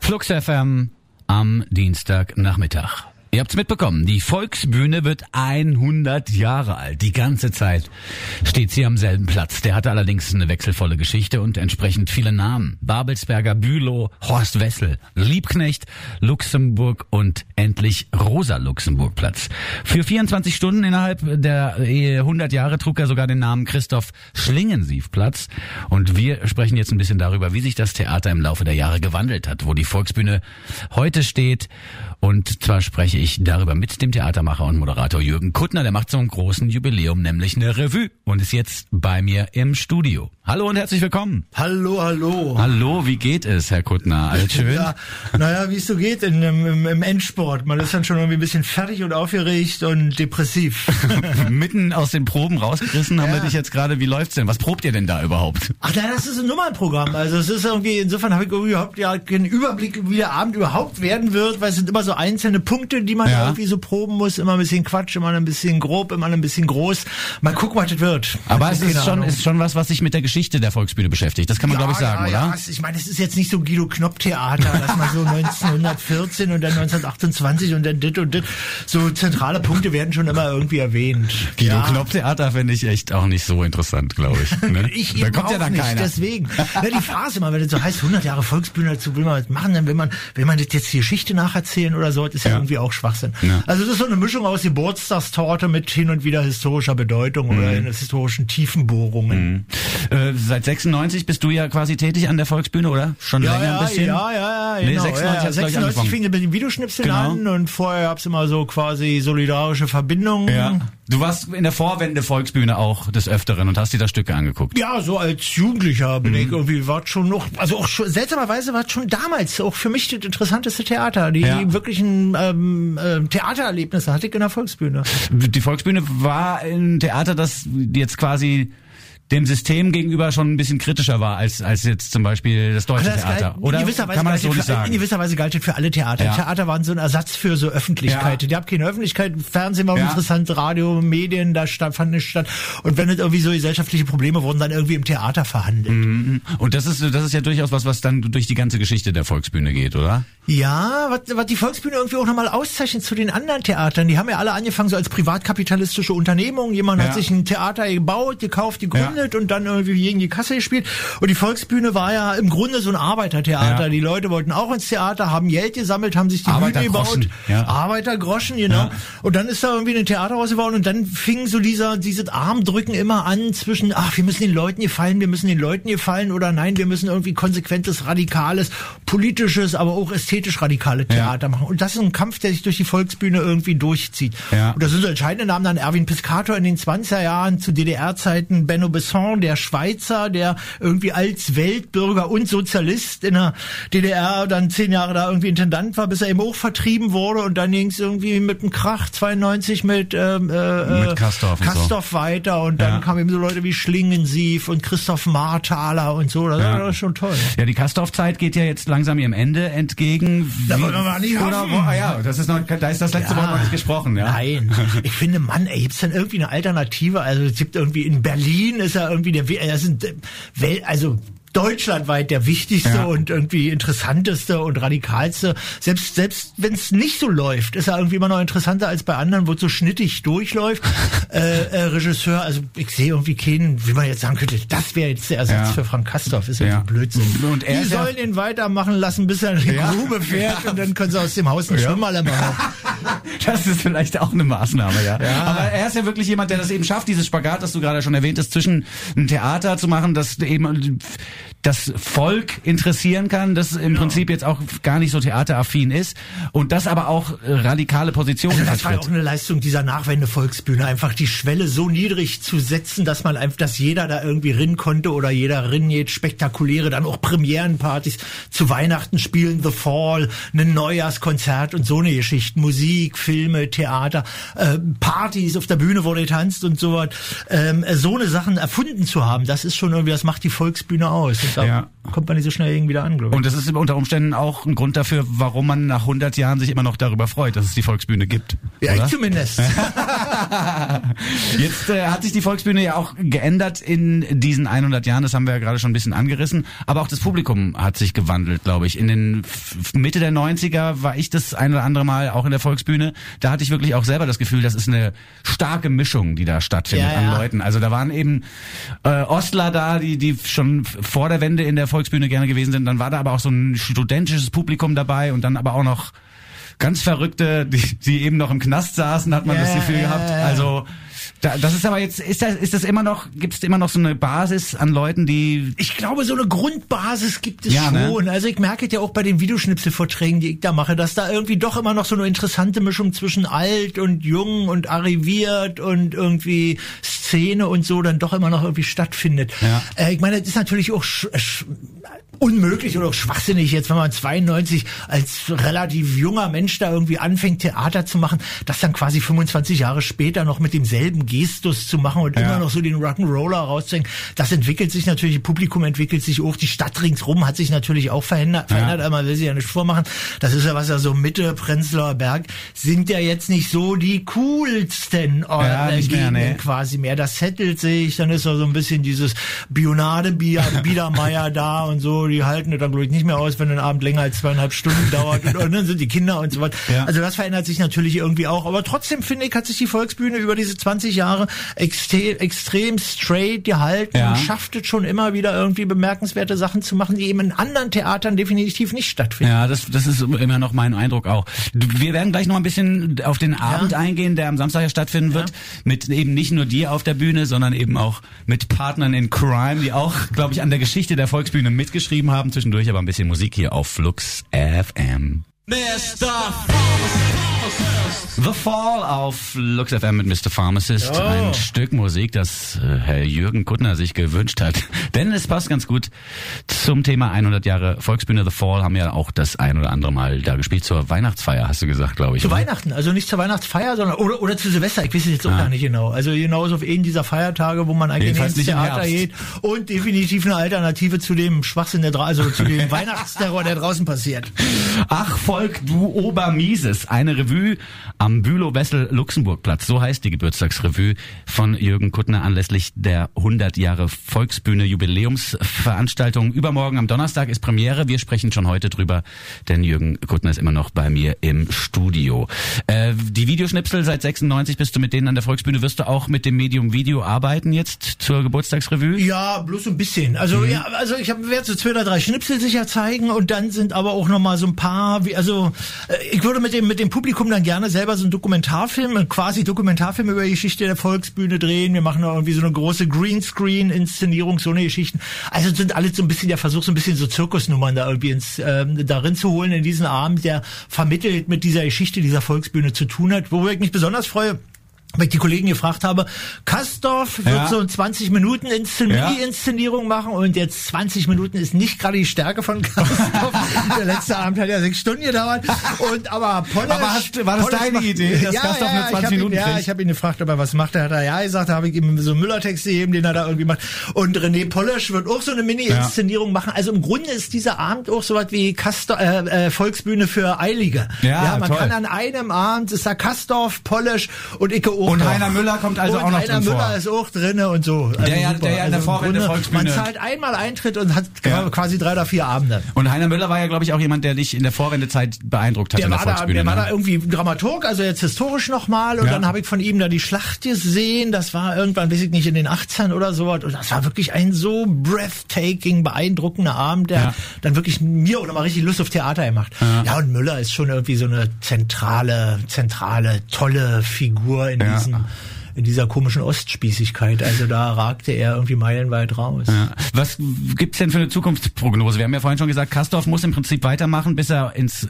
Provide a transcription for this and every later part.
Flux FM am Dienstagnachmittag. Ihr habt's mitbekommen, die Volksbühne wird 100 Jahre alt. Die ganze Zeit steht sie am selben Platz. Der hatte allerdings eine wechselvolle Geschichte und entsprechend viele Namen. Babelsberger, Bülow, Horst Wessel, Liebknecht, Luxemburg und endlich Rosa-Luxemburg-Platz. Für 24 Stunden innerhalb der 100 Jahre trug er sogar den Namen Christoph Schlingensief-Platz. Und wir sprechen jetzt ein bisschen darüber, wie sich das Theater im Laufe der Jahre gewandelt hat, wo die Volksbühne heute steht. Und zwar spreche ich darüber mit dem Theatermacher und Moderator Jürgen Kuttner. Der macht so ein großen Jubiläum, nämlich eine Revue und ist jetzt bei mir im Studio. Hallo und herzlich willkommen. Hallo, hallo. Hallo, wie geht es, Herr Kuttner? Alles schön? Ja, naja, wie es so geht im Endsport. Man ist dann schon irgendwie ein bisschen fertig und aufgeregt und depressiv. Mitten aus den Proben rausgerissen haben wir dich jetzt gerade. Wie läuft's denn? Was probt ihr denn da überhaupt? Ach nein, das ist ein Nummernprogramm. Also es ist irgendwie, insofern habe ich überhaupt ja keinen Überblick, wie der Abend überhaupt werden wird, weil es sind immer so einzelne Punkte, die man irgendwie so proben muss. Immer ein bisschen Quatsch, immer ein bisschen grob, immer ein bisschen groß. Mal gucken, was das wird. Aber es ist schon was sich mit der Geschichte der Volksbühne beschäftigt. Das kann man, glaube ich, sagen, oder? Ja, ich meine, es ist jetzt nicht so Guido-Knopp-Theater, dass man so 1914 und dann 1928 und dann dit und dit. So zentrale Punkte werden schon immer irgendwie erwähnt. Guido-Knopp-Theater finde ich echt auch nicht so interessant, glaube ich. Ne? Da kommt ja dann nicht, keiner. Deswegen. Ja, die Frage ist immer, wenn das so heißt, 100 Jahre Volksbühne, dazu will man was machen, dann will man das jetzt die Geschichte nacherzählen oder so, das ist ja irgendwie auch Schwachsinn. Ja. Also das ist so eine Mischung aus Geburtstagstorte mit hin und wieder historischer Bedeutung oder in historischen Tiefenbohrungen. Seit 96 bist du ja quasi tätig an der Volksbühne, oder? Schon länger ein bisschen? Ja, nee, genau. 96 fing mit den Videoschnipseln an und vorher gab's immer so quasi solidarische Verbindungen. Ja. Du warst in der Vorwende Volksbühne auch des Öfteren und hast dir da Stücke angeguckt. Ja, so als Jugendlicher bin ich irgendwie, war schon noch, also auch schon, seltsamerweise war schon damals auch für mich das interessanteste Theater. Die wirklichen Theatererlebnisse hatte ich in der Volksbühne. Die Volksbühne war ein Theater, das jetzt quasi dem System gegenüber schon ein bisschen kritischer war als jetzt zum Beispiel das Deutsche Theater. Oder kann man das so nicht sagen? In gewisser Weise galt das für alle Theater. Ja. Theater waren so ein Ersatz für so Öffentlichkeit. Die haben keine Öffentlichkeit, Fernsehen war interessant, Radio, Medien, da fand nicht statt. Und wenn es irgendwie so gesellschaftliche Probleme wurden, dann irgendwie im Theater verhandelt. Und das ist ja durchaus was dann durch die ganze Geschichte der Volksbühne geht, oder? Ja, was die Volksbühne irgendwie auch nochmal auszeichnet zu den anderen Theatern. Die haben ja alle angefangen so als privatkapitalistische Unternehmung. Jemand hat sich ein Theater gebaut, gekauft, gegründet und dann irgendwie gegen die Kasse gespielt. Und die Volksbühne war ja im Grunde so ein Arbeitertheater. Ja. Die Leute wollten auch ins Theater, haben Geld gesammelt, haben sich die Bühne gebaut. Ja. Arbeitergroschen, genau. Ja. Und dann ist da irgendwie ein Theater rausgebaut und dann fing so dieses Armdrücken immer an zwischen, wir müssen den Leuten gefallen oder nein, wir müssen irgendwie konsequentes, radikales, politisches, aber auch ästhetisch radikale Theater machen. Und das ist ein Kampf, der sich durch die Volksbühne irgendwie durchzieht. Ja. Und da sind so entscheidende Namen dann Erwin Piscator in den 20er Jahren, zu DDR-Zeiten Benno Besson, der Schweizer, der irgendwie als Weltbürger und Sozialist in der DDR dann 10 Jahre da irgendwie Intendant war, bis er eben auch vertrieben wurde und dann ging es irgendwie mit dem Krach 92 mit Castorf weiter und dann kamen eben so Leute wie Schlingensief und Christoph Marthaler und so. Das war schon toll. Ja, die Castorf-Zeit geht ja jetzt langsam ihrem Ende entgegen. Da wollen wir mal nicht hoffen. Da ist das letzte Wort noch nicht gesprochen. Ja? Nein, ich finde, gibt's denn irgendwie eine Alternative? Also es gibt irgendwie in Berlin ist ja irgendwie deutschlandweit der wichtigste und irgendwie interessanteste und radikalste. Selbst wenn es nicht so läuft, ist er irgendwie immer noch interessanter als bei anderen, wo es so schnittig durchläuft. Regisseur, also ich sehe irgendwie keinen, wie man jetzt sagen könnte, das wäre jetzt der Ersatz für Frank Castorf, ist ja Blödsinn. Und die sollen ihn weitermachen lassen, bis er in die Grube fährt und dann können sie aus dem Haus einen Schwimmerler machen. Das ist vielleicht auch eine Maßnahme, ja. Aber er ist ja wirklich jemand, der das eben schafft, dieses Spagat, das du gerade schon erwähnt hast, zwischen ein Theater zu machen, das eben das Volk interessieren kann, das im Prinzip jetzt auch gar nicht so theateraffin ist und das aber auch radikale Positionen vertritt. Das war auch eine Leistung dieser Nachwende-Volksbühne, einfach die Schwelle so niedrig zu setzen, dass jeder da irgendwie rin konnte oder jeder rin jetzt spektakuläre, dann auch Premierenpartys zu Weihnachten spielen, The Fall, ein Neujahrskonzert und so eine Geschichte, Musik, Filme, Theater, Partys, auf der Bühne wurde getanzt und so was, so eine Sachen erfunden zu haben, das ist schon irgendwie, das macht die Volksbühne aus. Und da kommt man nicht so schnell irgendwie wieder an, glaube ich. Und das ist unter Umständen auch ein Grund dafür, warum man nach 100 Jahren sich immer noch darüber freut, dass es die Volksbühne gibt. Ja, oder? Ich zumindest. Jetzt hat sich die Volksbühne ja auch geändert in diesen 100 Jahren, das haben wir ja gerade schon ein bisschen angerissen, aber auch das Publikum hat sich gewandelt, glaube ich. In den Mitte der 90er war ich das ein oder andere Mal auch in der Volksbühne, da hatte ich wirklich auch selber das Gefühl, das ist eine starke Mischung, die da stattfindet an Leuten. Also da waren eben Ostler da, die schon vor der Wende in der Volksbühne gerne gewesen sind, dann war da aber auch so ein studentisches Publikum dabei und dann aber auch noch ganz Verrückte, die eben noch im Knast saßen, hat man das Gefühl gehabt. Also das ist aber jetzt, ist das immer noch, gibt es immer noch so eine Basis an Leuten, die... Ich glaube, so eine Grundbasis gibt es schon. Ne? Also ich merke ja auch bei den Videoschnipselvorträgen, die ich da mache, dass da irgendwie doch immer noch so eine interessante Mischung zwischen alt und jung und arriviert und irgendwie Szene und so dann doch immer noch irgendwie stattfindet. Ja. Ich meine, das ist natürlich auch unmöglich oder auch schwachsinnig jetzt, wenn man 92 als relativ junger Mensch da irgendwie anfängt, Theater zu machen, das dann quasi 25 Jahre später noch mit demselben Gestus zu machen und immer noch so den Rock'n'Roller rauszuhängen. Das entwickelt sich natürlich, Publikum entwickelt sich auch, die Stadt ringsrum hat sich natürlich auch verändert, aber man will sich ja nicht vormachen. Das ist ja was ja so Mitte, Prenzlauer Berg sind ja jetzt nicht so die coolsten Gegenden quasi mehr. Das settelt sich, dann ist ja so ein bisschen dieses Biedermeier da und so. Die halten dann, glaube ich, nicht mehr aus, wenn ein Abend länger als 2,5 Stunden dauert und dann sind die Kinder und so weiter. Ja. Also das verändert sich natürlich irgendwie auch. Aber trotzdem, finde ich, hat sich die Volksbühne über diese 20 Jahre extrem straight gehalten und schafft es schon immer wieder irgendwie bemerkenswerte Sachen zu machen, die eben in anderen Theatern definitiv nicht stattfinden. Ja, das ist immer noch mein Eindruck auch. Wir werden gleich noch ein bisschen auf den Abend eingehen, der am Samstag ja stattfinden wird, mit eben nicht nur dir auf der Bühne, sondern eben auch mit Partnern in Crime, die auch, glaube ich, an der Geschichte der Volksbühne mitgeschrieben haben, zwischendurch aber ein bisschen Musik hier auf Flux FM. Mr. The Fall auf Lux FM mit Mr. Pharmacist. Oh. Ein Stück Musik, das Herr Jürgen Kuttner sich gewünscht hat. Denn es passt ganz gut zum Thema 100 Jahre Volksbühne. The Fall haben ja auch das ein oder andere Mal da gespielt. Zur Weihnachtsfeier, hast du gesagt, glaube ich. Zu Weihnachten, also nicht zur Weihnachtsfeier, sondern oder zu Silvester. Ich weiß es jetzt auch gar nicht genau. Also genauso auf einen dieser Feiertage, wo man eigentlich ins Theater geht und definitiv eine Alternative zu dem Schwachsinn, also zu dem Weihnachtsterror, der draußen passiert. Ach, Volk, du Obermieses. Eine Revue am Bülow-Wessel-Luxemburg-Platz. So heißt die Geburtstagsrevue von Jürgen Kuttner anlässlich der 100 Jahre Volksbühne Jubiläumsveranstaltung. Übermorgen am Donnerstag ist Premiere. Wir sprechen schon heute drüber, denn Jürgen Kuttner ist immer noch bei mir im Studio. Die Videoschnipsel seit 96 bist du mit denen an der Volksbühne. Wirst du auch mit dem Medium Video arbeiten jetzt zur Geburtstagsrevue? Ja, bloß ein bisschen. Also ich werde so 2 oder 3 Schnipsel sicher zeigen und dann sind aber auch noch mal so ein paar, ich würde mit dem Publikum dann gerne selber so einen Dokumentarfilm über die Geschichte der Volksbühne drehen. Wir machen auch irgendwie so eine große Greenscreen-Inszenierung, so eine Geschichten. Also sind alles so ein bisschen der Versuch, so ein bisschen so Zirkusnummern da irgendwie darin zu holen in diesen Abend, der vermittelt mit dieser Geschichte dieser Volksbühne zu tun hat. Worüber ich mich besonders freue, weil ich die Kollegen gefragt habe, Kastorf wird so 20 Minuten Mini-Inszenierung machen und jetzt 20 Minuten ist nicht gerade die Stärke von Kastorf. Der letzte Abend hat ja 6 Stunden gedauert. Aber Polesch... war das deine Idee, dass Kastorf nur 20 Minuten kriegt? Ja, ich habe ihn gefragt, ob er was macht. Er hat gesagt, da habe ich ihm so einen Müller-Text gegeben, den er da irgendwie macht. Und René Polesch wird auch so eine Mini-Inszenierung machen. Also im Grunde ist dieser Abend auch so was wie Volksbühne für Eilige. Ja, man kann an einem Abend, ist da Kastorf, Polesch und Icke und Heiner Müller kommt also auch noch drin vor. Heiner Müller ist auch drinne und so. Also der in der Vorrunde der Volksbühne. Man zahlt einmal Eintritt und hat quasi 3 oder 4 Abende. Und Heiner Müller war ja, glaube ich, auch jemand, der dich in der Vorwendezeit beeindruckt hat in der Volksbühne. Der war da irgendwie Dramaturg, also jetzt historisch nochmal. Und dann habe ich von ihm da die Schlacht gesehen. Das war irgendwann, weiß ich nicht, in den 80ern oder so. Und das war wirklich ein so breathtaking, beeindruckender Abend, der dann wirklich mir oder mal richtig Lust auf Theater gemacht. Ja, und Müller ist schon irgendwie so eine zentrale, tolle Figur in dieser komischen Ostspießigkeit. Also da ragte er irgendwie meilenweit raus. Ja. Was gibt's denn für eine Zukunftsprognose? Wir haben ja vorhin schon gesagt, Kastorf muss im Prinzip weitermachen, bis er ins...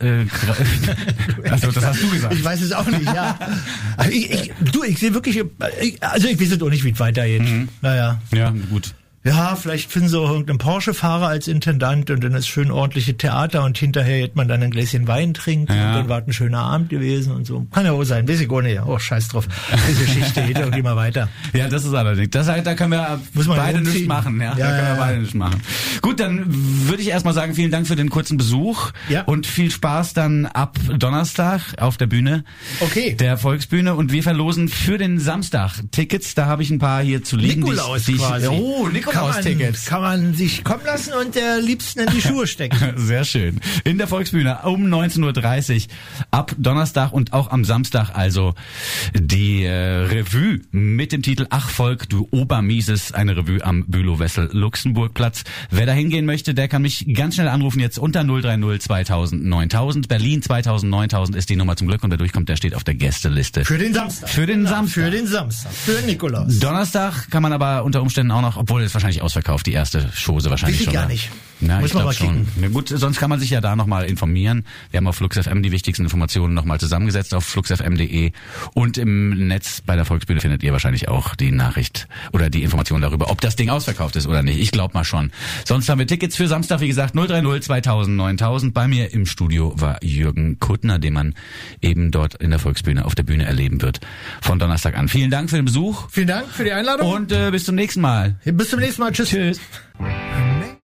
also das hast du gesagt. Ich weiß es auch nicht, ja. Ich sehe wirklich... ich weiß es auch nicht, wie es weitergeht. Ja, gut. Ja, vielleicht finden sie auch irgendeinen Porsche-Fahrer als Intendant und dann ist schön ordentliche Theater und hinterher hätte man dann ein Gläschen Wein trinken und dann war ein schöner Abend gewesen und so. Kann ja wohl sein, weiß ich gar nicht. Oh, scheiß drauf. Diese Geschichte geht irgendwie mal weiter. Ja, das ist allerdings. Da können wir beide nichts machen. Ja, da können wir beide nichts machen. Gut, dann würde ich erstmal sagen, vielen Dank für den kurzen Besuch und viel Spaß dann ab Donnerstag auf der Bühne. Okay. Der Volksbühne und wir verlosen für den Samstag Tickets. Da habe ich ein paar hier zu liegen. Nikolaus quasi. Oh, Nikolaus-Tickets. Kann man sich kommen lassen und der Liebsten in die Schuhe stecken. Sehr schön. In der Volksbühne um 19.30 Uhr ab Donnerstag und auch am Samstag also die Revue mit dem Titel Ach Volk, du Obermieses, eine Revue am Bülow-Wessel-Luxemburg-Platz. Wer da hingehen möchte, der kann mich ganz schnell anrufen, jetzt unter 030 2000 9000. Berlin 2000 9000 ist die Nummer zum Glück und wer durchkommt, der steht auf der Gästeliste. Für den Samstag. Für den Samstag. Für Nikolaus. Donnerstag kann man aber unter Umständen auch noch, obwohl es wahrscheinlich ausverkauft, die erste Chose wahrscheinlich schon. Gar nicht. Ja, muss man mal kicken. Na gut, sonst kann man sich ja da nochmal informieren. Wir haben auf Flux FM die wichtigsten Informationen nochmal zusammengesetzt auf fluxfm.de und im Netz bei der Volksbühne findet ihr wahrscheinlich auch die Nachricht oder die Information darüber, ob das Ding ausverkauft ist oder nicht. Ich glaube mal schon. Sonst haben wir Tickets für Samstag, wie gesagt, 030 2000 9000. Bei mir im Studio war Jürgen Kuttner, den man eben dort in der Volksbühne auf der Bühne erleben wird von Donnerstag an. Vielen Dank für den Besuch. Vielen Dank für die Einladung. Und bis zum nächsten Mal. Bis zum nächsten Mal. Tschüss. Tschüss.